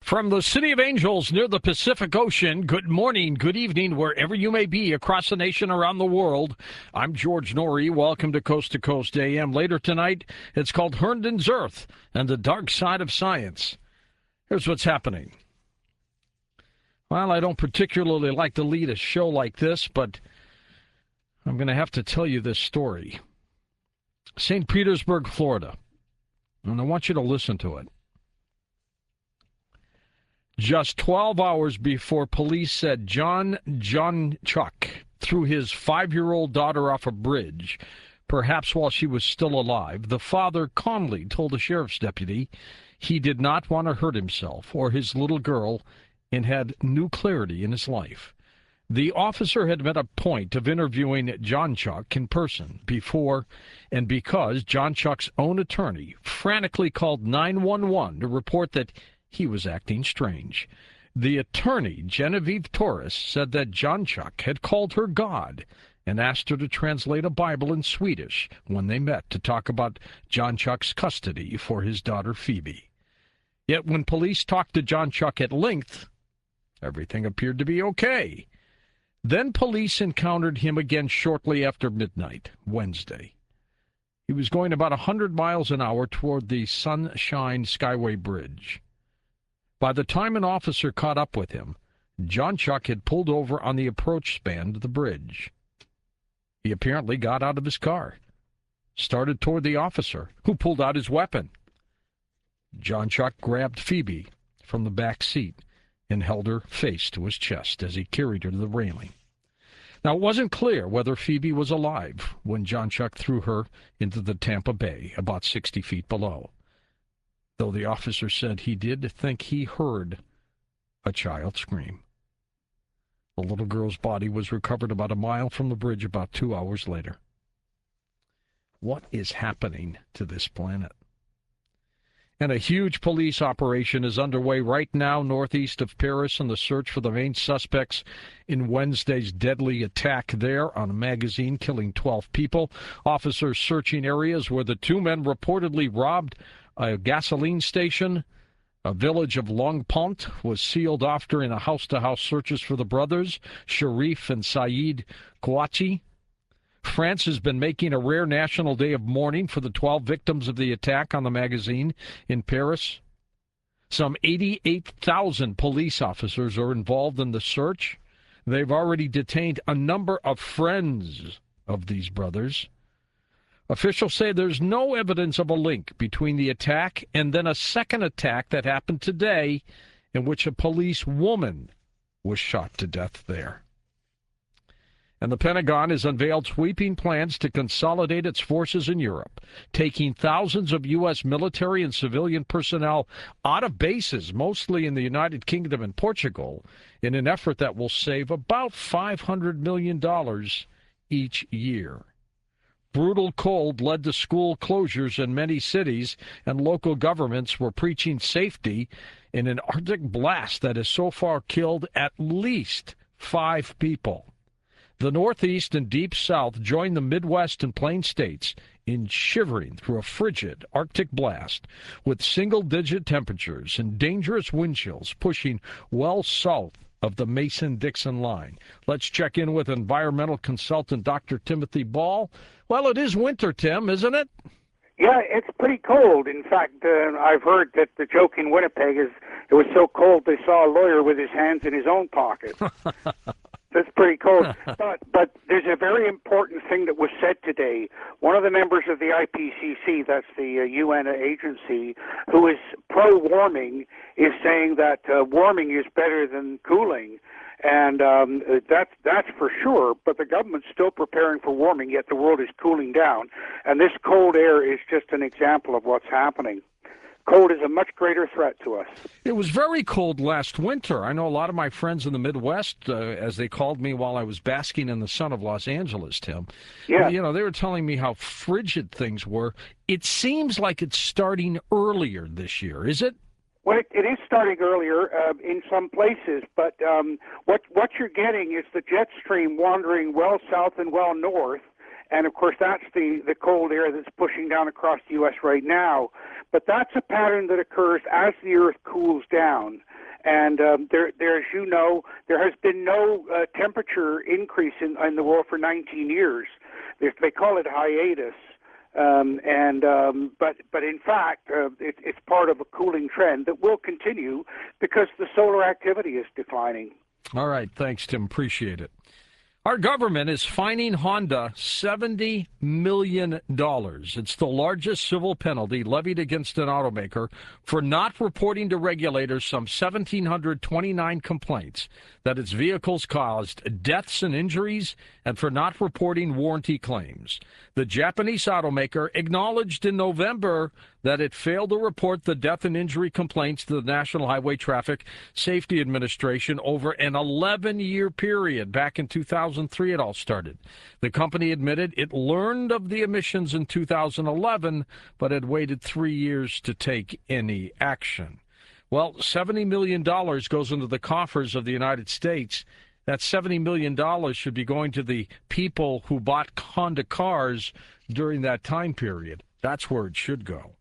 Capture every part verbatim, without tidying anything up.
From the City of Angels near the Pacific Ocean, good morning, good evening, wherever you may be across the nation, around the world. I'm George Norrie. Welcome to Coast to Coast A M. Later tonight, it's called Herndon's Earth and the Dark Side of Science. Here's what's happening. Well, I don't particularly like to lead a show like this, but I'm going to have to tell you this story. Saint Petersburg, Florida. And I want you to listen to it. Just twelve hours before police said John Johnchuk threw his five-year-old daughter off a bridge, perhaps while she was still alive, the father calmly told a sheriff's deputy he did not want to hurt himself or his little girl and had new clarity in his life. The officer had made a point of interviewing Johnchuk in person before and because Johnchuk's own attorney frantically called nine one one to report that he was acting strange. The attorney, Genevieve Torres, said that Johnchuk had called her God and asked her to translate a Bible in Swedish when they met to talk about Johnchuk's custody for his daughter Phoebe. Yet when police talked to Johnchuk at length, everything appeared to be okay. Then police encountered him again shortly after midnight, Wednesday. He was going about one hundred miles an hour toward the Sunshine Skyway Bridge. By the time an officer caught up with him, Johnchuk had pulled over on the approach span to the bridge. He apparently got out of his car, started toward the officer, who pulled out his weapon. Johnchuk grabbed Phoebe from the back seat and held her face to his chest as he carried her to the railing. Now, it wasn't clear whether Phoebe was alive when Johnchuk threw her into the Tampa Bay, about sixty feet below, though the officer said he did think he heard a child scream. The little girl's body was recovered about a mile from the bridge about two hours later. What is happening to this planet? And a huge police operation is underway right now northeast of Paris in the search for the main suspects in Wednesday's deadly attack there on a magazine, killing twelve people. Officers searching areas where the two men reportedly robbed a gasoline station. A village of Longpont was sealed off during a house-to-house searches for the brothers, Sharif and Saeed Kouachi. France has been making a rare national day of mourning for the twelve victims of the attack on the magazine in Paris. Some eighty-eight thousand police officers are involved in the search. They've already detained a number of friends of these brothers. Officials say there's no evidence of a link between the attack and then a second attack that happened today in which a police woman was shot to death there. And the Pentagon has unveiled sweeping plans to consolidate its forces in Europe, taking thousands of U S military and civilian personnel out of bases, mostly in the United Kingdom and Portugal, in an effort that will save about five hundred million dollars each year. Brutal cold led to school closures in many cities, and local governments were preaching safety in an Arctic blast that has so far killed at least five people. The Northeast and Deep South joined the Midwest and Plain States in shivering through a frigid Arctic blast with single-digit temperatures and dangerous wind chills pushing well south of the Mason-Dixon line. Let's check in with environmental consultant Doctor Timothy Ball. Well, it is winter, Tim, isn't it? Yeah, it's pretty cold. In fact, uh, I've heard that the joke in Winnipeg is it was so cold they saw a lawyer with his hands in his own pocket. That's pretty cold. but but there's a very important thing that was said today. One of the members of the I P C C, that's the uh, U N agency, who is pro-warming, is saying that uh, warming is better than cooling. And um, that's, that's for sure, but the government's still preparing for warming, yet the world is cooling down. And this cold air is just an example of what's happening. Cold is a much greater threat to us. It was very cold last winter. I know a lot of my friends in the Midwest, uh, as they called me while I was basking in the sun of Los Angeles, Tim. Yeah. You know, they were telling me how frigid things were. It seems like it's starting earlier this year, is it? Well, it, it is starting earlier uh, in some places, but um, what what you're getting is the jet stream wandering well south and well north, and of course that's the, the cold air that's pushing down across the U S right now. But that's a pattern that occurs as the Earth cools down. And um, there, there, as you know, there has been no uh, temperature increase in, in the world for nineteen years. They, they call it hiatus. Um, and um, but but in fact, uh, it, it's part of a cooling trend that will continue because the solar activity is declining. All right, thanks, Tim. Appreciate it. Our government is fining Honda seventy million dollars. It's the largest civil penalty levied against an automaker for not reporting to regulators some one thousand seven hundred twenty-nine complaints that its vehicles caused deaths and injuries, and for not reporting warranty claims. The Japanese automaker acknowledged in November that it failed to report the death and injury complaints to the National Highway Traffic Safety Administration over an eleven-year period. Back in two thousand three, it all started. The company admitted it learned of the emissions in two thousand eleven, but had waited three years to take any action. Well, seventy million dollars goes into the coffers of the United States. That seventy million dollars should be going to the people who bought Honda cars during that time period. That's where it should go.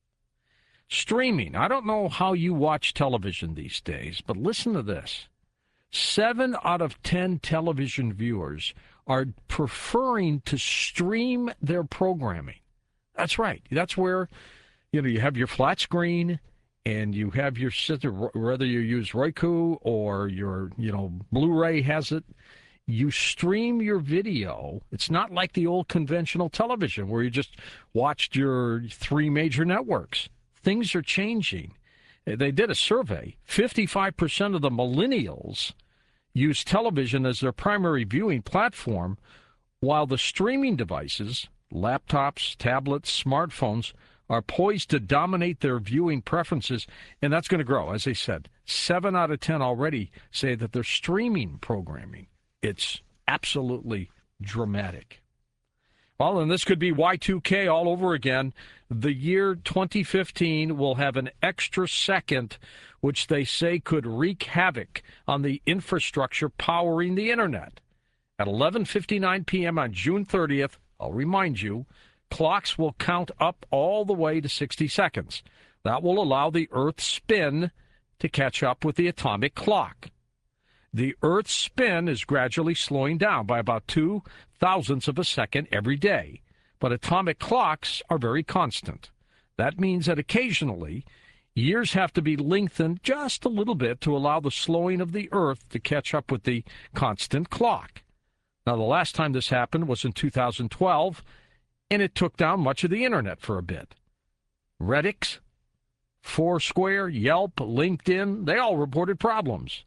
Streaming. I don't know how you watch television these days, but listen to this. Seven out of ten television viewers are preferring to stream their programming. That's right. That's where, you know, you have your flat screen and you have your sister, whether you use Roku or your, you know, Blu-ray has it. You stream your video. It's not like the old conventional television where you just watched your three major networks. Things are changing. They did a survey. fifty-five percent of the millennials use television as their primary viewing platform, while the streaming devices, laptops, tablets, smartphones, are poised to dominate their viewing preferences, and that's going to grow. As I said, seven out of ten already say that they're streaming programming. It's absolutely dramatic. Well, and this could be Y two K all over again. The year twenty fifteen will have an extra second, which they say could wreak havoc on the infrastructure powering the internet. At eleven fifty-nine p.m. on June thirtieth, I'll remind you, clocks will count up all the way to sixty seconds. That will allow the Earth's spin to catch up with the atomic clock. The Earth's spin is gradually slowing down by about two thousandths of a second every day, but atomic clocks are very constant. That means that occasionally, years have to be lengthened just a little bit to allow the slowing of the Earth to catch up with the constant clock. Now, the last time this happened was in two thousand twelve, and it took down much of the internet for a bit. Reddit, Foursquare, Yelp, LinkedIn, they all reported problems.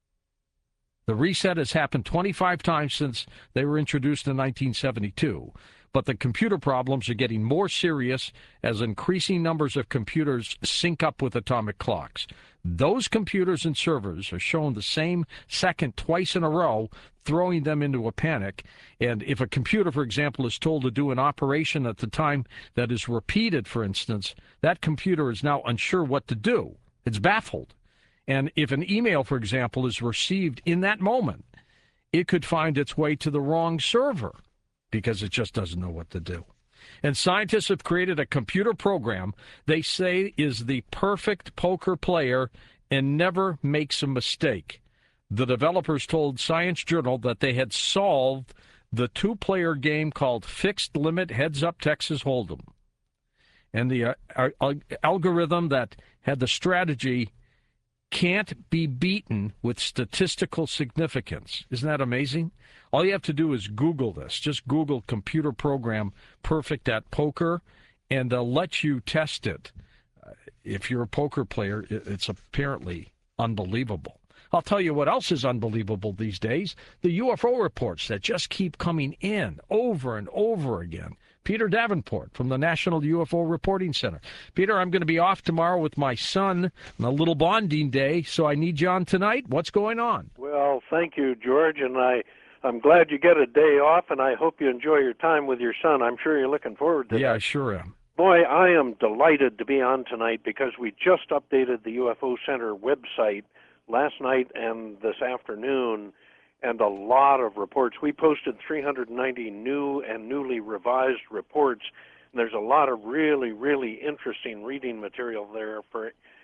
The reset has happened twenty-five times since they were introduced in nineteen seventy-two. But the computer problems are getting more serious as increasing numbers of computers sync up with atomic clocks. Those computers and servers are shown the same second twice in a row, throwing them into a panic. And if a computer, for example, is told to do an operation at the time that is repeated, for instance, that computer is now unsure what to do. It's baffled. And if an email, for example, is received in that moment, it could find its way to the wrong server because it just doesn't know what to do. And scientists have created a computer program they say is the perfect poker player and never makes a mistake. The developers told Science Journal that they had solved the two-player game called Fixed Limit Heads-Up Texas Hold'em. And the uh, uh, algorithm that had the strategy can't be beaten with statistical significance. Isn't that amazing? All you have to do is Google this. Just Google computer program perfect at poker, and they'll let you test it. Uh, if you're a poker player, it's apparently unbelievable. I'll tell you what else is unbelievable these days. The U F O reports that just keep coming in over and over again. Peter Davenport from the National U F O Reporting Center. Peter, I'm going to be off tomorrow with my son on a little bonding day, so I need you on tonight. What's going on? Well, thank you, George, and I, I'm glad you get a day off, and I hope you enjoy your time with your son. I'm sure you're looking forward to yeah, that. Yeah, I sure am. Boy, I am delighted to be on tonight because we just updated the U F O Center website last night and this afternoon, and a lot of reports. We posted three hundred ninety new and newly revised reports, and there's a lot of really, really interesting reading material there for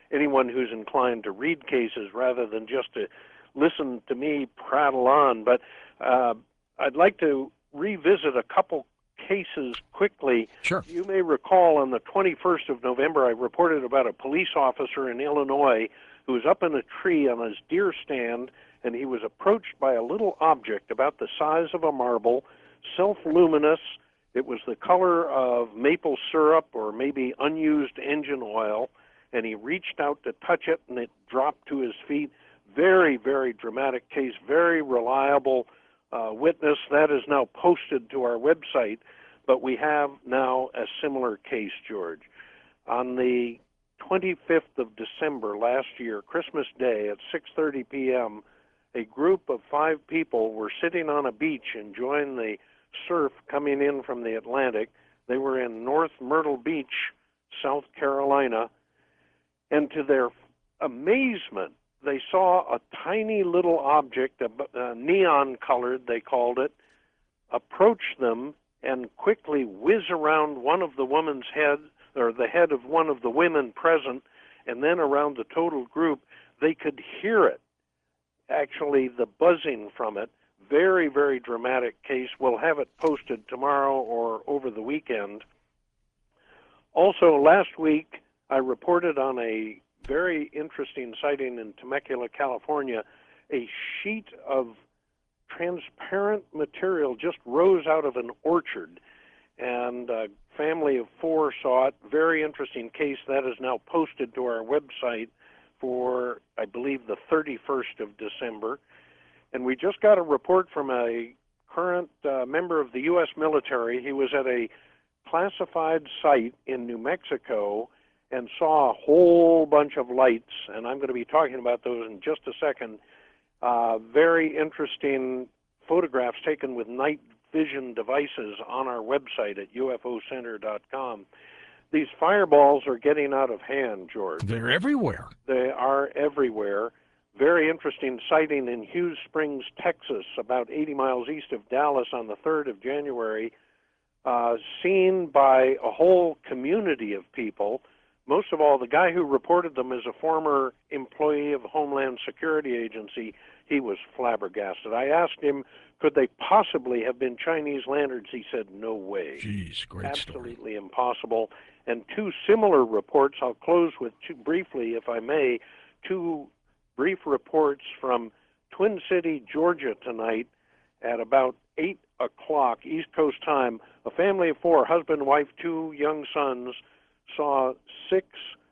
anyone who's inclined to read cases rather than just to listen to me prattle on. But uh, I'd like to revisit a couple cases quickly. Sure. You may recall on the twenty-first of November, I reported about a police officer in Illinois who was up in a tree on his deer stand, and he was approached by a little object about the size of a marble, self-luminous. It was the color of maple syrup or maybe unused engine oil, and he reached out to touch it, and it dropped to his feet. Very, very dramatic case, very reliable uh, witness. That is now posted to our website, but we have now a similar case, George. On the twenty-fifth of December last year, Christmas Day at six thirty p.m., a group of five people were sitting on a beach enjoying the surf coming in from the Atlantic. They were in North Myrtle Beach, South Carolina, and to their amazement, they saw a tiny little object, uh, neon-colored, they called it, approach them and quickly whiz around one of the woman's head, or the head of one of the women present, and then around the total group. They could hear it, actually the buzzing from it. Very, very dramatic case. We'll have it posted tomorrow or over the weekend. Also, last week, I reported on a very interesting sighting in Temecula, California. A sheet of transparent material just rose out of an orchard, and a family of four saw it. Very interesting case. That is now posted to our website for, I believe, the thirty-first of December. And we just got a report from a current uh, member of the U S military. He was at a classified site in New Mexico and saw a whole bunch of lights, and I'm going to be talking about those in just a second. Uh, very interesting photographs taken with night vision devices on our website at U F O center dot com. These fireballs are getting out of hand, George. They're everywhere. They are everywhere. Very interesting sighting in Hughes Springs, Texas, about eighty miles east of Dallas on the third of January, uh, seen by a whole community of people. Most of all, the guy who reported them is a former employee of the Homeland Security Agency. He was flabbergasted. I asked him, could they possibly have been Chinese lanterns? He said, no way. Jeez, great Absolutely story. impossible. And two similar reports, I'll close with two briefly, if I may, two brief reports from Twin City, Georgia tonight at about eight o'clock East Coast time. A family of four, husband, wife, two young sons, saw six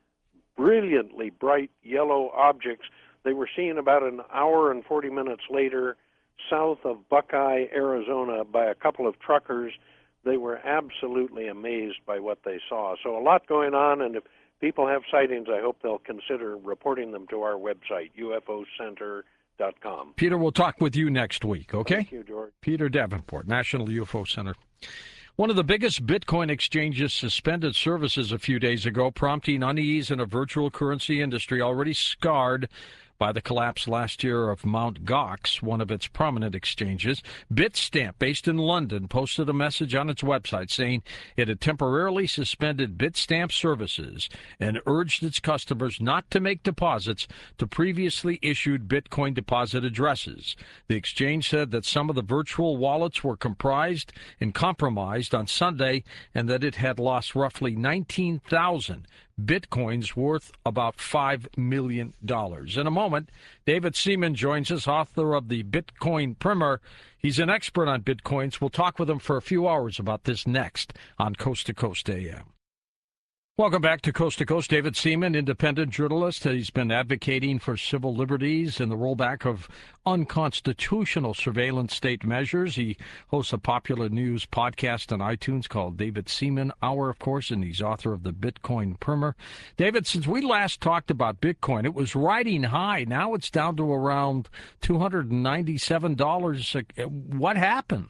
brilliantly bright yellow objects. They were seen about an hour and forty minutes later south of Buckeye, Arizona, by a couple of truckers. They were absolutely amazed by what they saw. So a lot going on, and if people have sightings, I hope they'll consider reporting them to our website, U F O center dot com. Peter, we'll talk with you next week, okay? Thank you, George. Peter Davenport, National U F O Center. One of the biggest Bitcoin exchanges suspended services a few days ago, prompting unease in a virtual currency industry already scarred by the collapse last year of Mt. Gox, one of its prominent exchanges. Bitstamp, based in London, posted a message on its website saying it had temporarily suspended Bitstamp services and urged its customers not to make deposits to previously issued Bitcoin deposit addresses. The exchange said that some of the virtual wallets were comprised and compromised on Sunday, and that it had lost roughly nineteen thousand Bitcoins worth about five million dollars. In a moment, David Seaman joins us, author of the Bitcoin Primer. He's an expert on Bitcoins. We'll talk with him for a few hours about this next on Coast to Coast A M. Welcome back to Coast to Coast. David Seaman, independent journalist. He's been advocating for civil liberties and the rollback of unconstitutional surveillance state measures. He hosts a popular news podcast on iTunes called David Seaman Hour, of course, and he's author of the Bitcoin Primer. David, since we last talked about Bitcoin, it was riding high. Now it's down to around two hundred ninety-seven dollars. What happened?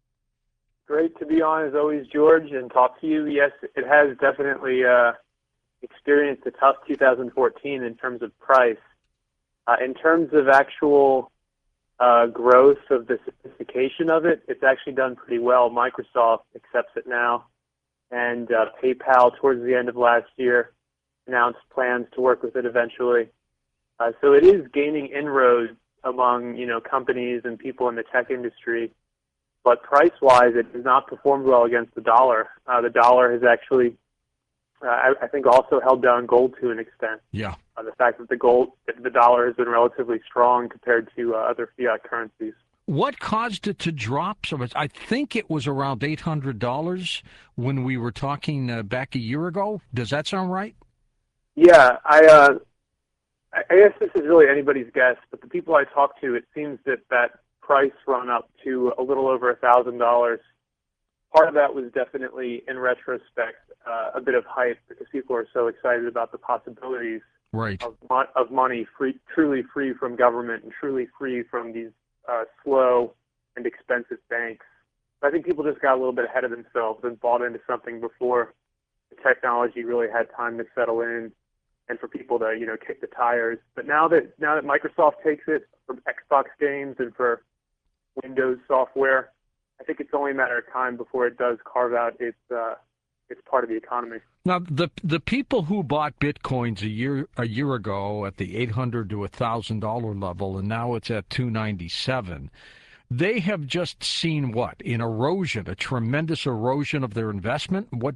Great to be on as always, George, and talk to you. Yes, it has definitely uh, experienced a tough two thousand fourteen in terms of price. Uh, in terms of actual uh, growth of the sophistication of it, it's actually done pretty well. Microsoft accepts it now, and uh, PayPal towards the end of last year. announced plans to work with it eventually. Uh, so it is gaining inroads among, you know, companies and people in the tech industry. But price-wise, it has not performed well against the dollar. Uh, the dollar has actually, uh, I, I think, also held down gold to an extent. Yeah. Uh, the fact that the gold, the dollar has been relatively strong compared to uh, other fiat currencies. What caused it to drop so much? I think it was around eight hundred dollars when we were talking uh, back a year ago. Does that sound right? Yeah, I, uh, I guess this is really anybody's guess, but the people I talk to, it seems that that price run up to a little over a thousand dollars. Part of that was definitely, in retrospect, uh, a bit of hype because people are so excited about the possibilities right. of, of money free, truly free from government and truly free from these uh, slow and expensive banks. I think people just got a little bit ahead of themselves and bought into something before the technology really had time to settle in and for people to, you know, kick the tires. But now that now that Microsoft takes it for Xbox games and for Windows software, I think it's only a matter of time before it does carve out its uh, its part of the economy. Now, the the people who bought bitcoins a year a year ago at the eight hundred to a thousand dollar level, and now it's at two ninety seven. They have just seen what? An erosion, a tremendous erosion of their investment. What?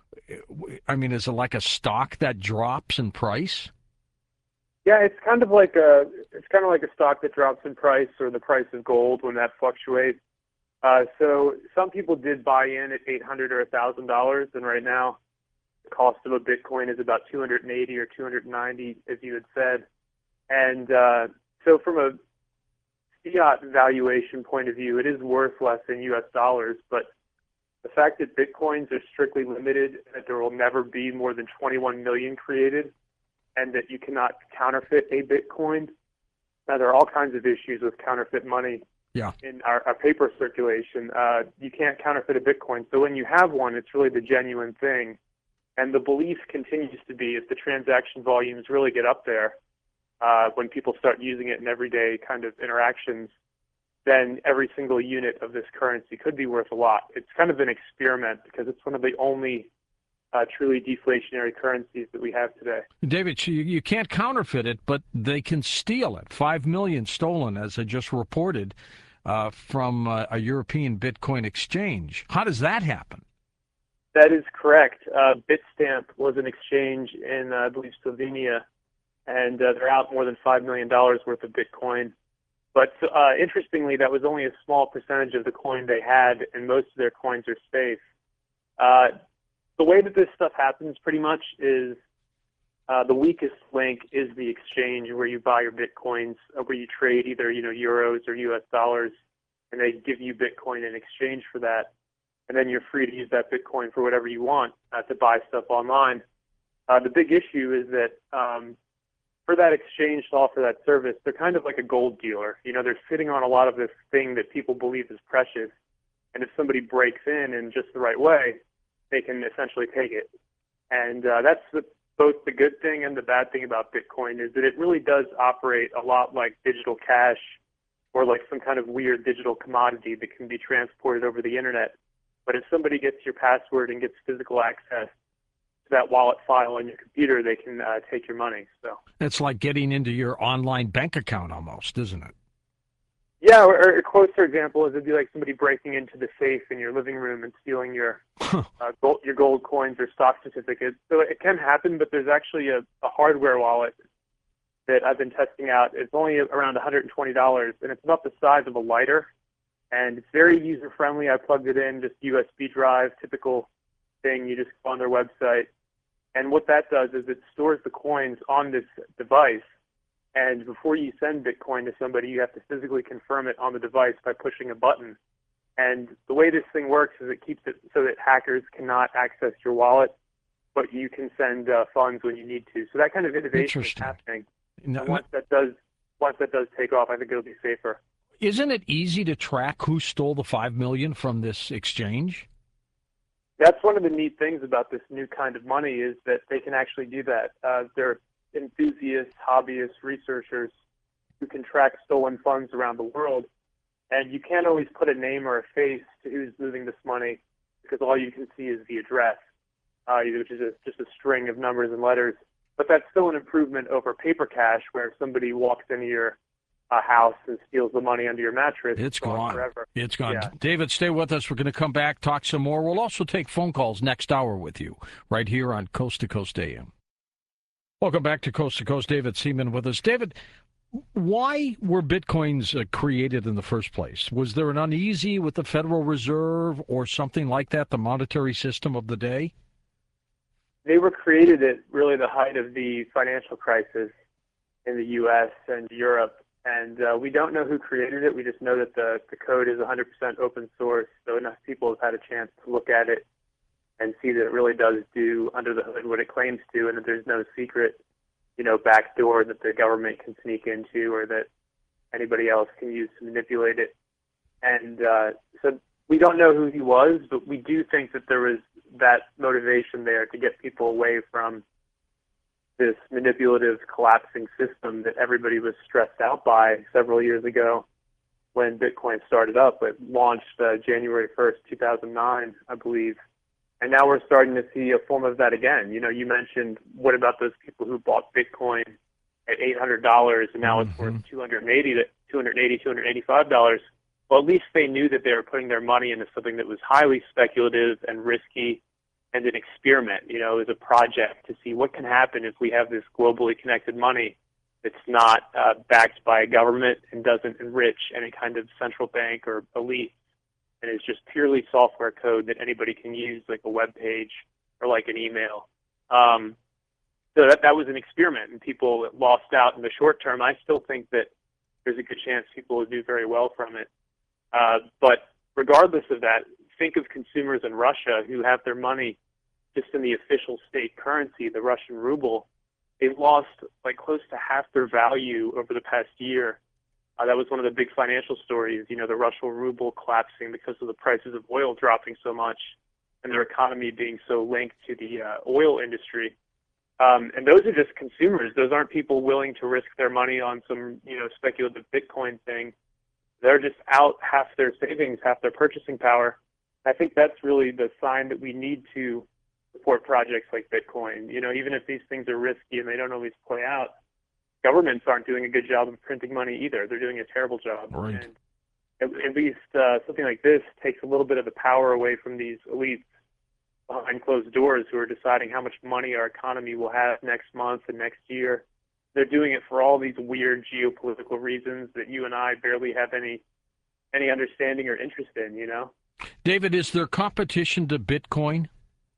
I mean, is it like a stock that drops in price? Yeah, it's kind of like a it's kind of like a stock that drops in price, or the price of gold when that fluctuates. Uh, so some people did buy in at eight hundred or a thousand dollars, and right now the cost of a Bitcoin is about two hundred and eighty or two hundred and ninety, as you had said. And uh, so from a fiat valuation point of view, it is worth less in U S dollars, but the fact that Bitcoins are strictly limited, that there will never be more than twenty-one million created, and that you cannot counterfeit a Bitcoin. Now, there are all kinds of issues with counterfeit money yeah. in our, our paper circulation. Uh, you can't counterfeit a Bitcoin. So when you have one, it's really the genuine thing. And the belief continues to be if the transaction volumes really get up there, uh, when people start using it in everyday kind of interactions, then every single unit of this currency could be worth a lot. It's kind of an experiment because it's one of the only uh, truly deflationary currencies that we have today. David, you, you can't counterfeit it, but they can steal it. Five million stolen, as I just reported, uh, from uh, a European Bitcoin exchange. How does that happen? That is correct. Uh, Bitstamp was an exchange in, uh, I believe, Slovenia, and uh, they're out more than five million dollars worth of Bitcoin. But uh, interestingly, that was only a small percentage of the coin they had, and most of their coins are safe. Uh, the way that this stuff happens pretty much is uh, the weakest link is the exchange where you buy your Bitcoins, uh, where you trade either you know euros or U S dollars, and they give you Bitcoin in exchange for that. And then you're free to use that Bitcoin for whatever you want uh, to buy stuff online. Uh, the big issue is that um, for that exchange to offer that service, they're kind of like a gold dealer. You know, they're sitting on a lot of this thing that people believe is precious. And if somebody breaks in in just the right way, they can essentially take it. And uh, that's the, both the good thing and the bad thing about Bitcoin is that it really does operate a lot like digital cash or like some kind of weird digital commodity that can be transported over the internet. But if somebody gets your password and gets physical access to that wallet file on your computer, they can uh, take your money. So it's like getting into your online bank account almost, isn't it? Yeah, or, or a closer example is it'd be like somebody breaking into the safe in your living room and stealing your uh, gold, your gold coins or stock certificates. So it can happen, but there's actually a, a hardware wallet that I've been testing out. It's only around one hundred twenty dollars, and it's about the size of a lighter. And it's very user-friendly. I plugged it in, just U S B drive, typical thing. You just go on their website. And what that does is it stores the coins on this device. And before you send Bitcoin to somebody, you have to physically confirm it on the device by pushing a button. And the way this thing works is it keeps it so that hackers cannot access your wallet, but you can send uh, funds when you need to. So that kind of innovation is happening. No, and once that does, once that does take off, I think it'll be safer. Isn't it easy to track who stole the five million dollars from this exchange? That's one of the neat things about this new kind of money is that they can actually do that. Uh, there are enthusiasts, hobbyists, researchers who can track stolen funds around the world. And you can't always put a name or a face to who's moving this money because all you can see is the address, uh, which is a, just a string of numbers and letters. but that's still an improvement over paper cash, where if somebody walks into your uh, house and steals the money under your mattress, It's gone. forever. It's gone. Yeah. David, stay with us. We're going to come back, talk some more. We'll also take phone calls next hour with you right here on Coast to Coast A M. Welcome back to Coast to Coast. David Seaman with us. David, why were Bitcoins uh, created in the first place? Was there an uneasy with the Federal Reserve or something like that, the monetary system of the day? They were created at really the height of the financial crisis in the U S and Europe, and uh, we don't know who created it. We just know that the, the code is one hundred percent open source, so enough people have had a chance to look at it and see that it really does do under the hood what it claims to, and that there's no secret, you know, backdoor that the government can sneak into or that anybody else can use to manipulate it. And uh, so we don't know who he was, but we do think that there was that motivation there to get people away from this manipulative, collapsing system that everybody was stressed out by several years ago when Bitcoin started up. It launched uh, January first, two thousand nine, I believe. And now we're starting to see a form of that again. You know, you mentioned, what about those people who bought Bitcoin at eight hundred dollars and now mm-hmm. it's worth two hundred eighty dollars, two hundred eighty dollars, two hundred eighty-five dollars? Well, at least they knew that they were putting their money into something that was highly speculative and risky and an experiment. You know, it was a project to see what can happen if we have this globally connected money that's not uh, backed by a government and doesn't enrich any kind of central bank or elite, and is just purely software code that anybody can use, like a web page or like an email. Um, so that, that was an experiment, and people lost out in the short term. I still think that there's a good chance people will do very well from it. Uh, but regardless of that, think of consumers in Russia who have their money just in the official state currency, the Russian ruble. They've lost like close to half their value over the past year. Uh, that was one of the big financial stories, you know, the Russian ruble collapsing because of the prices of oil dropping so much and their economy being so linked to the uh, oil industry. Um, and those are just consumers. Those aren't people willing to risk their money on some, you know, speculative Bitcoin thing. They're just out half their savings, half their purchasing power. I think that's really the sign that we need to support projects like Bitcoin. You know, even if these things are risky and they don't always play out, governments aren't doing a good job of printing money either. They're doing a terrible job. Right. And at, at least uh, something like this takes a little bit of the power away from these elites behind closed doors who are deciding how much money our economy will have next month and next year. They're doing it for all these weird geopolitical reasons that you and I barely have any any understanding or interest in, you know? David, is there competition to Bitcoin?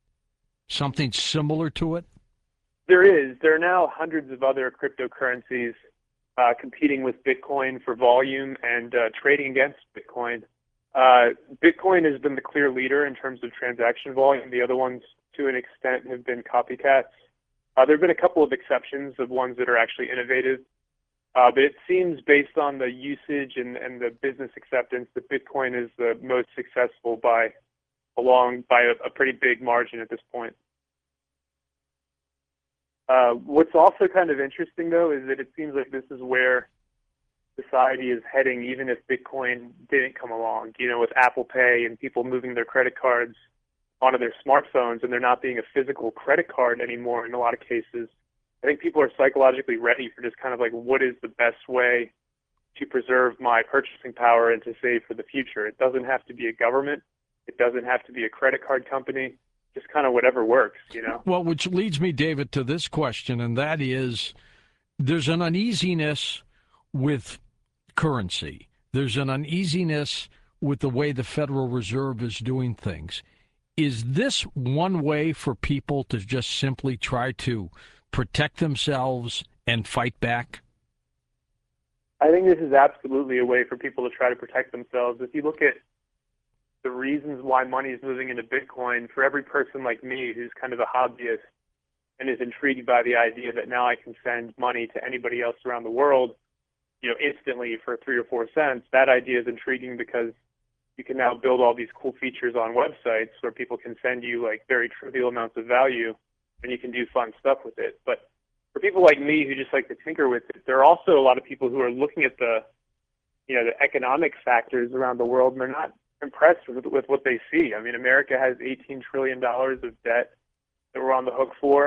Something similar to it? There is. There are now hundreds of other cryptocurrencies uh, competing with Bitcoin for volume and uh, trading against Bitcoin. Uh, Bitcoin has been the clear leader in terms of transaction volume. The other ones, to an extent, have been copycats. Uh, there have been a couple of exceptions of ones that are actually innovative, uh, but it seems based on the usage and, and the business acceptance that Bitcoin is the most successful by along by a, a pretty big margin at this point. Uh, what's also kind of interesting, though, is that it seems like this is where society is heading, even if Bitcoin didn't come along. You know, with Apple Pay and people moving their credit cards onto their smartphones and there not being a physical credit card anymore in a lot of cases, I think people are psychologically ready for just kind of like, what is the best way to preserve my purchasing power and to save for the future? It doesn't have to be a government. It doesn't have to be a credit card company. Just kind of whatever works, you know? Well, which leads me, David, to this question, and that is, there's an uneasiness with currency. There's an uneasiness with the way the Federal Reserve is doing things. Is this one way for people to just simply try to protect themselves and fight back? I think this is absolutely a way for people to try to protect themselves. If you look at the reasons why money is moving into Bitcoin, for every person like me who's kind of a hobbyist and is intrigued by the idea that now I can send money to anybody else around the world, you know, instantly for three or four cents, that idea is intriguing because you can now build all these cool features on websites where people can send you like very trivial amounts of value and you can do fun stuff with it. But for people like me who just like to tinker with it, there are also a lot of people who are looking at the, you know, the economic factors around the world, and they're not impressed with, with what they see. I mean, America has eighteen trillion dollars of debt that we're on the hook for.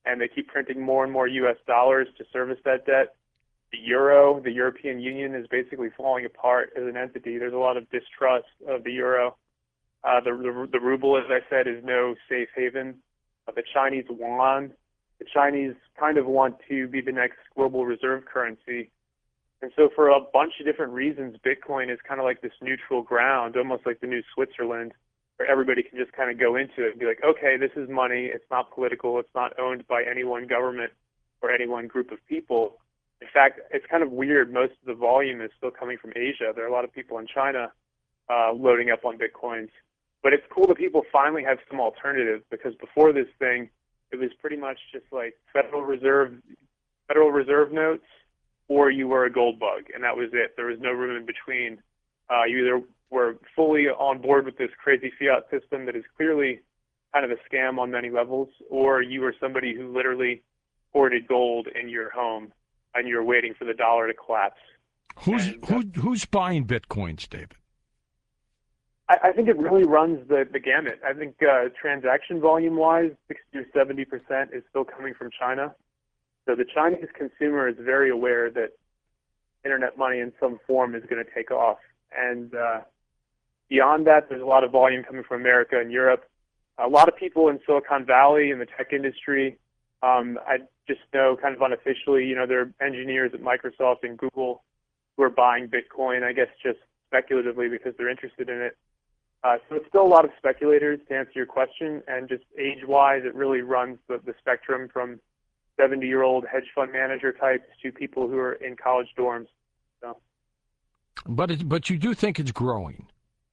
and they keep printing more and more U S dollars to service that debt. The euro, the European Union, is basically falling apart as an entity. There's a lot of distrust of the euro. Uh, the, the the ruble, as I said, is no safe haven. Uh, the Chinese yuan, the Chinese kind of want to be the next global reserve currency. And so for a bunch of different reasons, Bitcoin is kind of like this neutral ground, almost like the new Switzerland, where everybody can just kind of go into it and be like, okay, this is money. It's not political. It's not owned by any one government or any one group of people. In fact, it's kind of weird. Most of the volume is still coming from Asia. There are a lot of people in China uh, loading up on Bitcoins. But it's cool that people finally have some alternatives, because before this thing, it was pretty much just like Federal Reserve, Federal Reserve notes, or you were a gold bug, and that was it. There was no room in between. Uh, you either were fully on board with this crazy fiat system that is clearly kind of a scam on many levels, or you were somebody who literally hoarded gold in your home and you're waiting for the dollar to collapse. Who's and, uh, who, who's buying Bitcoins, David? I, I think it really runs the, the gamut. I think uh, transaction volume-wise, sixty or seventy percent is still coming from China. So the Chinese consumer is very aware that internet money in some form is going to take off. And uh, beyond that, there's a lot of volume coming from America and Europe. A lot of people in Silicon Valley in the tech industry, um, I just know kind of unofficially, you know, there are engineers at Microsoft and Google who are buying Bitcoin, I guess just speculatively because they're interested in it. Uh, so it's still a lot of speculators, to answer your question, and just age-wise, it really runs the, the spectrum from seventy-year-old hedge fund manager types to people who are in college dorms. So, But it, but you do think it's growing.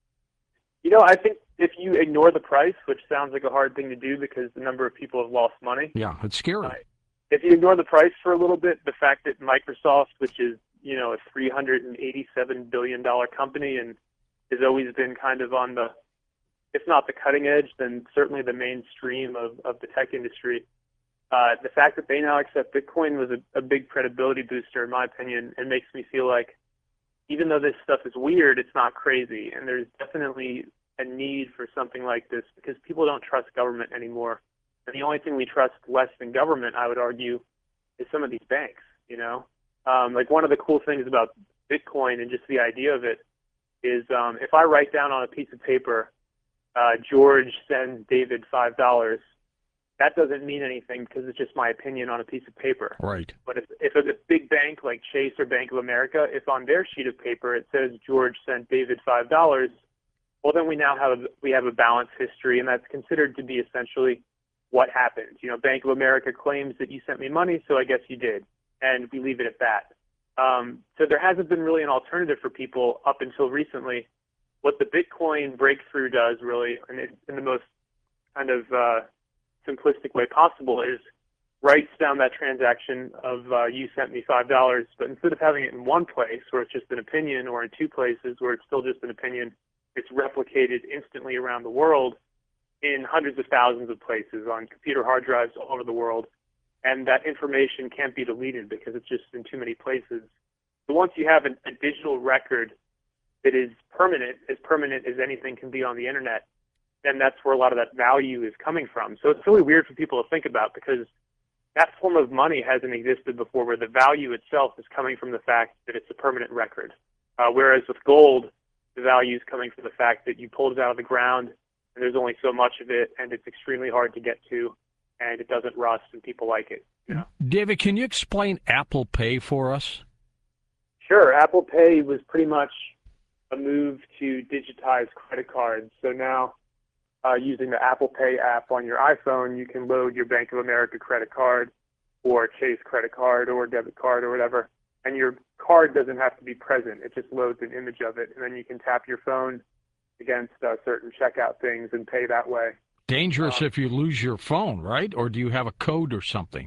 you know, I think if you ignore the price, which sounds like a hard thing to do because the number of people have lost money. Yeah, it's scary. Uh, if you ignore the price for a little bit, the fact that Microsoft, which is, you know, a three hundred eighty-seven billion dollars company and has always been kind of on the, if not the cutting edge, then certainly the mainstream of, of the tech industry. Uh, the fact that they now accept Bitcoin was a, a big credibility booster, in my opinion, and makes me feel like even though this stuff is weird, it's not crazy. And there's definitely a need for something like this because people don't trust government anymore. And the only thing we trust less than government, I would argue, is some of these banks, you know? Um, like one of the cool things about Bitcoin and just the idea of it is um, if I write down on a piece of paper, uh, George sends David five dollars, that doesn't mean anything because it's just my opinion on a piece of paper. Right. But if, if a big bank like Chase or Bank of America, if on their sheet of paper it says George sent David five dollars, well, then we now have a, we have a balanced history, and that's considered to be essentially what happened. You know, Bank of America claims that you sent me money, so I guess you did, and we leave it at that. Um, so there hasn't been really an alternative for people up until recently. What the Bitcoin breakthrough does really, and it, in the most kind of uh, simplistic way possible, is writes down that transaction of uh, you sent me five dollars, but instead of having it in one place where it's just an opinion, or in two places where it's still just an opinion, it's replicated instantly around the world in hundreds of thousands of places on computer hard drives all over the world. And that information can't be deleted because it's just in too many places. So once you have an, a digital record that is permanent, as permanent as anything can be on the internet, then that's where a lot of that value is coming from. So it's really weird for people to think about because that form of money hasn't existed before, where the value itself is coming from the fact that it's a permanent record. Uh, whereas with gold, the value is coming from the fact that you pulled it out of the ground and there's only so much of it and it's extremely hard to get to and it doesn't rust and people like it. You know? David, can you explain Apple Pay for us? Sure. Apple Pay was pretty much a move to digitize credit cards. So now uh, using the Apple Pay app on your iPhone, you can load your Bank of America credit card or Chase credit card or debit card or whatever. And your card doesn't have to be present. It just loads an image of it. And then you can tap your phone against uh, certain checkout things and pay that way. Dangerous Um, if you lose your phone, right? Or do you have a code or something?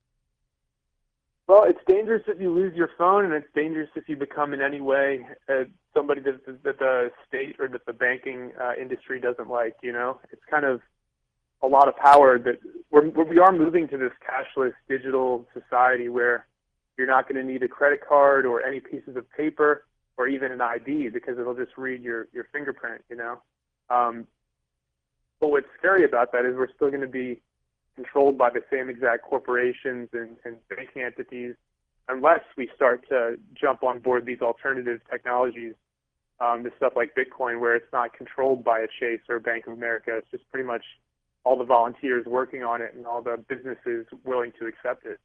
Well, it's dangerous if you lose your phone, and it's dangerous if you become in any way uh, somebody that, that the state or that the banking uh, industry doesn't like, you know? It's kind of a lot of power that we're, we are moving to this cashless digital society where you're not going to need a credit card or any pieces of paper or even an I D because it'll just read your, your fingerprint, you know? Um, but what's scary about that is we're still going to be controlled by the same exact corporations and, and banking entities, unless we start to jump on board these alternative technologies, um, this stuff like Bitcoin, where it's not controlled by a Chase or Bank of America. It's just pretty much all the volunteers working on it and all the businesses willing to accept it.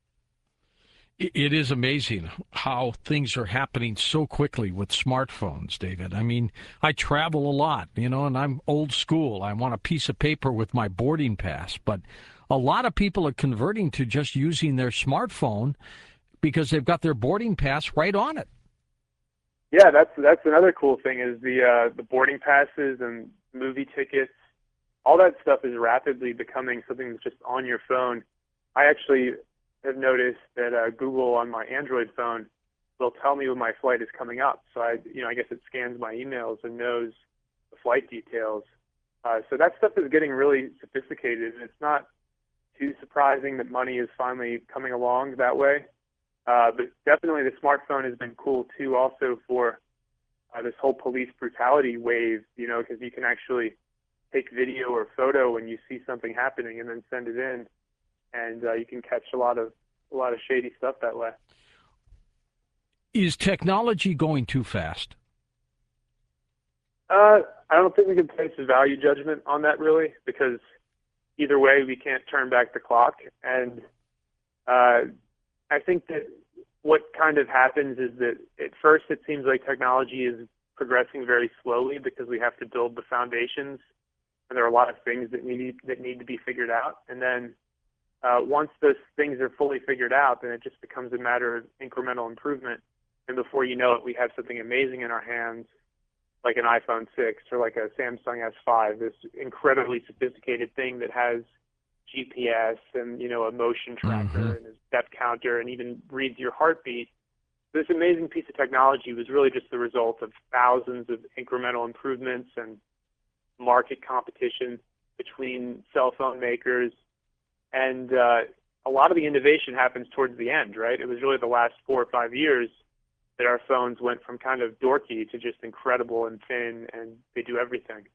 It is amazing how things are happening so quickly with smartphones, David. I mean, I travel a lot, you know, and I'm old school. I want a piece of paper with my boarding pass, but a lot of people are converting to just using their smartphone because they've got their boarding pass right on it. Yeah, that's that's another cool thing is the uh, the boarding passes and movie tickets. All that stuff is rapidly becoming something that's just on your phone. I actually have noticed that uh, Google on my Android phone will tell me when my flight is coming up. So I, you know, I guess it scans my emails and knows the flight details. Uh, so that stuff is getting really sophisticated, and it's not too surprising that money is finally coming along that way. Uh, but definitely the smartphone has been cool too, also for uh, this whole police brutality wave. You know, because you can actually take video or photo when you see something happening and then send it in. And uh, you can catch a lot of a lot of shady stuff that way. Is technology going too fast? Uh, I don't think we can place a value judgment on that really, because either way we can't turn back the clock. And uh, I think that what kind of happens is that at first it seems like technology is progressing very slowly because we have to build the foundations, and there are a lot of things that need that need to be figured out. And then Uh, once those things are fully figured out, then it just becomes a matter of incremental improvement. And before you know it, we have something amazing in our hands, like an iPhone six or like a Samsung S five, this incredibly sophisticated thing that has G P S and, you know, a motion tracker mm-hmm. and a step counter and even reads your heartbeat. This amazing piece of technology was really just the result of thousands of incremental improvements and market competition between cell phone makers. And uh, a lot of the innovation happens towards the end, right? It was really the last four or five years that our phones went from kind of dorky to just incredible and thin, and they do everything.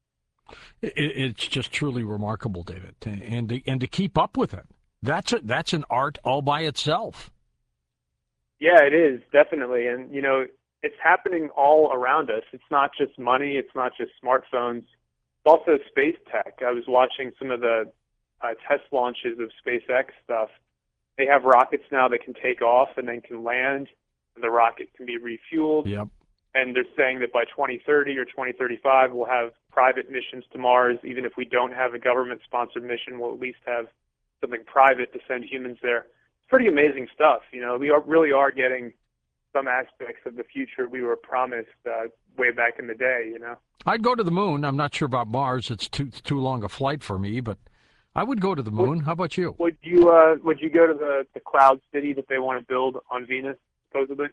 It, it's just truly remarkable, David, and to, and to keep up with it. That's a, that's an art all by itself. Yeah, it is, definitely. And, you know, it's happening all around us. It's not just money. It's not just smartphones. It's also space tech. I was watching some of the Uh, test launches of SpaceX stuff. They have rockets now that can take off and then can land, and the rocket can be refueled. Yep. And they're saying that by twenty thirty or twenty thirty-five, we'll have private missions to Mars. Even if we don't have a government-sponsored mission, we'll at least have something private to send humans there. It's pretty amazing stuff. You know, we are, really are getting some aspects of the future we were promised uh, way back in the day, you know. I'd go to the moon. I'm not sure about Mars. It's too too long a flight for me, but I would go to the moon. How about you? Would you uh, would you go to the, the cloud city that they want to build on Venus, supposedly?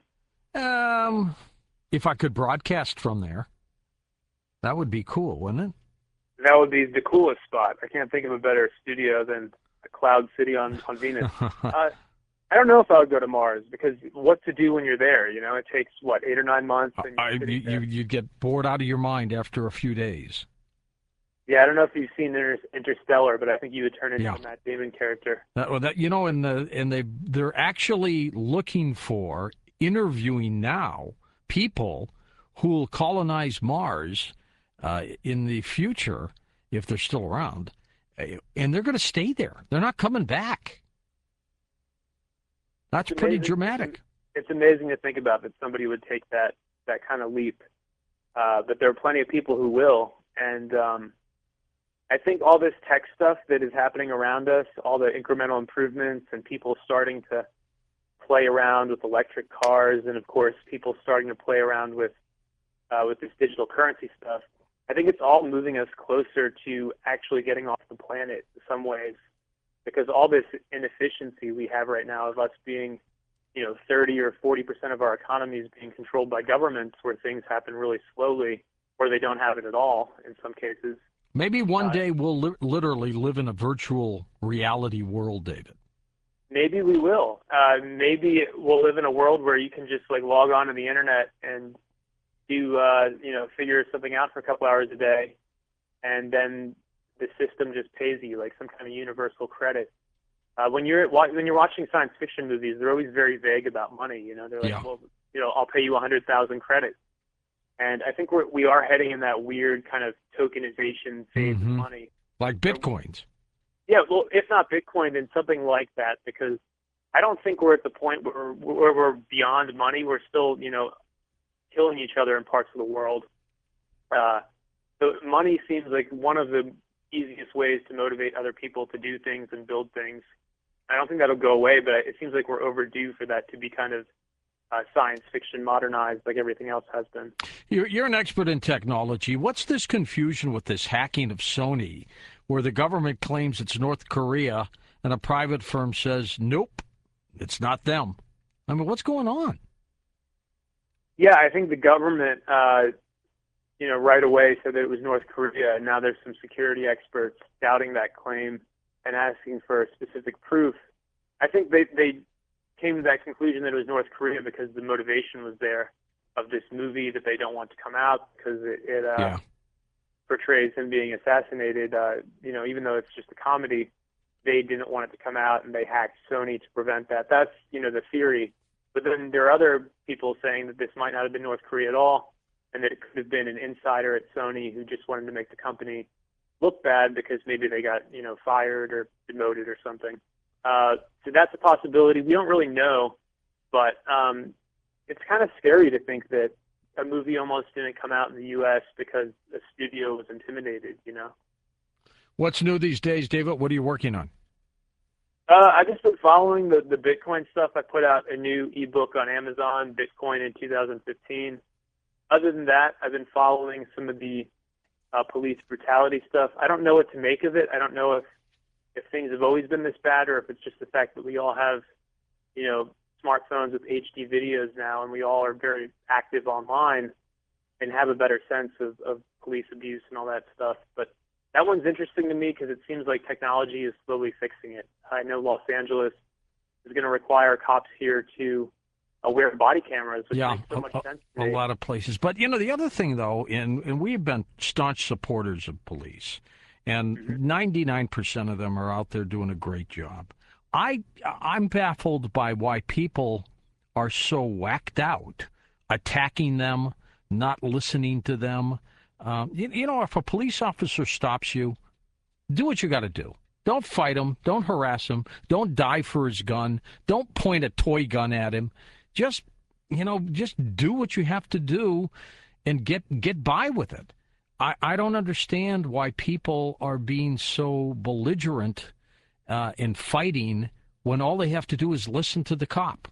Um, if I could broadcast from there, that would be cool, wouldn't it? That would be the coolest spot. I can't think of a better studio than the cloud city on, on Venus. uh, I don't know if I would go to Mars, because what to do when you're there? You know, it takes, what, eight or nine months? And I, you, you, you'd get bored out of your mind after a few days. Yeah, I don't know if you've seen Inter- Interstellar, but I think you would turn into yeah. a Matt Damon character. That, well, that you know, and the and they they're actually looking for interviewing now people who will colonize Mars uh, in the future if they're still around, and they're going to stay there. They're not coming back. That's it's pretty amazing. dramatic. It's amazing to think about that somebody would take that that kind of leap, uh, but there are plenty of people who will, and. Um, I think all this tech stuff that is happening around us, all the incremental improvements and people starting to play around with electric cars, and of course people starting to play around with uh, with this digital currency stuff, I think it's all moving us closer to actually getting off the planet in some ways, because all this inefficiency we have right now of us being, you know, thirty or forty percent of our economy is being controlled by governments where things happen really slowly, or they don't have it at all in some cases. Maybe one day we'll li- literally live in a virtual reality world, David. Maybe we will. Uh, maybe we'll live in a world where you can just like log on to the internet and do, uh, you know, figure something out for a couple hours a day, and then the system just pays you like some kind of universal credit. Uh, when you're when you're watching science fiction movies, they're always very vague about money. You know, they're like, Yeah. well, you know, I'll pay you a hundred thousand credits. And I think we're we are heading in that weird kind of tokenization phase Mhm. of money. Like bitcoins. Yeah, well, if not Bitcoin, then something like that, because I don't think we're at the point where, where we're beyond money. We're still, you know, killing each other in parts of the world. Uh, so money seems like one of the easiest ways to motivate other people to do things and build things. I don't think that'll go away, but it seems like we're overdue for that to be kind of uh, science fiction modernized like everything else has been. You're, you're an expert in technology. What's this confusion with this hacking of Sony, where the government claims it's North Korea and a private firm says, nope, it's not them? I mean, what's going on? Yeah, I think the government, uh, you know, right away said that it was North Korea, and now there's some security experts doubting that claim and asking for specific proof. I think they, they came to that conclusion that it was North Korea because the motivation was there of this movie that they don't want to come out because it, it uh, Yeah. portrays him being assassinated. Uh, you know, even though it's just a comedy, they didn't want it to come out, and they hacked Sony to prevent that. That's, you know, the theory. But then there are other people saying that this might not have been North Korea at all, and that it could have been an insider at Sony who just wanted to make the company look bad because maybe they got, you know, fired or demoted or something. Uh, so that's a possibility. We don't really know, but um, it's kind of scary to think that a movie almost didn't come out in the U S because a studio was intimidated, you know? What's new these days, David? What are you working on? Uh, I've just been following the, the Bitcoin stuff. I put out a new ebook on Amazon, Bitcoin in two thousand fifteen. Other than that, I've been following some of the uh, police brutality stuff. I don't know what to make of it. I don't know if, if things have always been this bad or if it's just the fact that we all have, you know, smartphones with H D videos now, and we all are very active online and have a better sense of, of police abuse and all that stuff. But that one's interesting to me because it seems like technology is slowly fixing it. I know Los Angeles is going to require cops here to uh, wear body cameras, which Yeah, makes so much a, sense to a me. lot of places. But, you know, the other thing, though, and, and we've been staunch supporters of police, and Mm-hmm. ninety-nine percent of them are out there doing a great job. I, I'm baffled by why people are so whacked out, attacking them, not listening to them. Um, you, you know, if a police officer stops you, do what you got to do. Don't fight him. Don't harass him. Don't die for his gun. Don't point a toy gun at him. Just, you know, just do what you have to do and get get by with it. I, I don't understand why people are being so belligerent uh, in fighting when all they have to do is listen to the cop.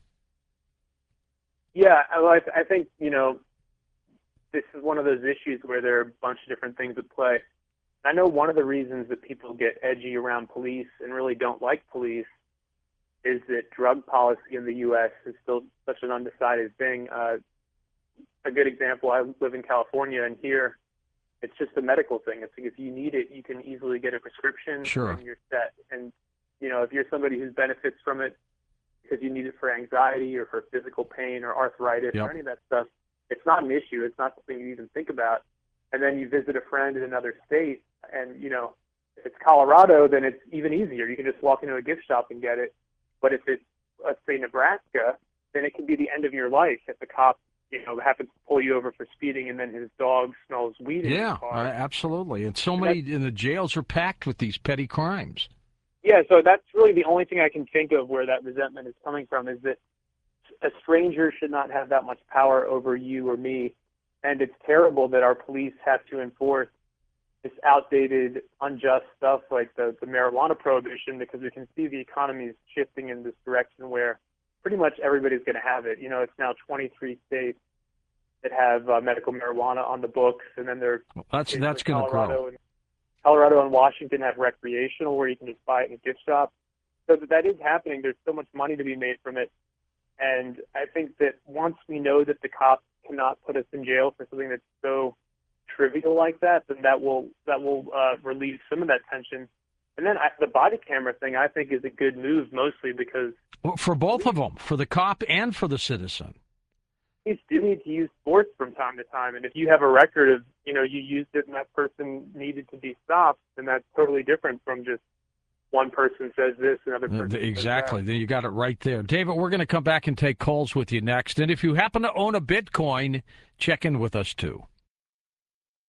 Yeah, well, I, I think, you know, this is one of those issues where there are a bunch of different things at play. I know one of the reasons that people get edgy around police and really don't like police is that drug policy in the U S is still such an undecided thing. Uh, a good example, I live in California, and here it's just a medical thing. It's like if you need it, you can easily get a prescription Sure. and you're set. And, you know, if you're somebody who benefits from it because you need it for anxiety or for physical pain or arthritis Yep. or any of that stuff, it's not an issue. It's not something you even think about. And then you visit a friend in another state, and, you know, if it's Colorado, then it's even easier. You can just walk into a gift shop and get it. But if it's, let's say, Nebraska, then it can be the end of your life if the cop, you know, happens to pull you over for speeding and then his dog smells weed in Yeah, his car. uh, absolutely. And so And many in the jails are packed with these petty crimes. Yeah, so that's really the only thing I can think of where that resentment is coming from, is that a stranger should not have that much power over you or me. And it's terrible that our police have to enforce this outdated, unjust stuff like the, the marijuana prohibition, because we can see the economy is shifting in this direction where pretty much everybody's going to have it. You know, it's now twenty-three states that have uh, medical marijuana on the books, and then there Well, that's states that's like going to Colorado grow. and Colorado and Washington have recreational where you can just buy it in a gift shop. So that, that is happening. There's so much money to be made from it. And I think that once we know that the cops cannot put us in jail for something that's so trivial like that, then that will that will uh, relieve some of that tension. And then I, the body camera thing, I think, is a good move, mostly because Well, for both of them, for the cop and for the citizen. police do need to use force from time to time. And if you have a record of, you know, you used it and that person needed to be stopped, then that's totally different from just one person says this, another person Exactly. says Then you got it right there. David, we're going to come back and take calls with you next. And if you happen to own a Bitcoin, check in with us too.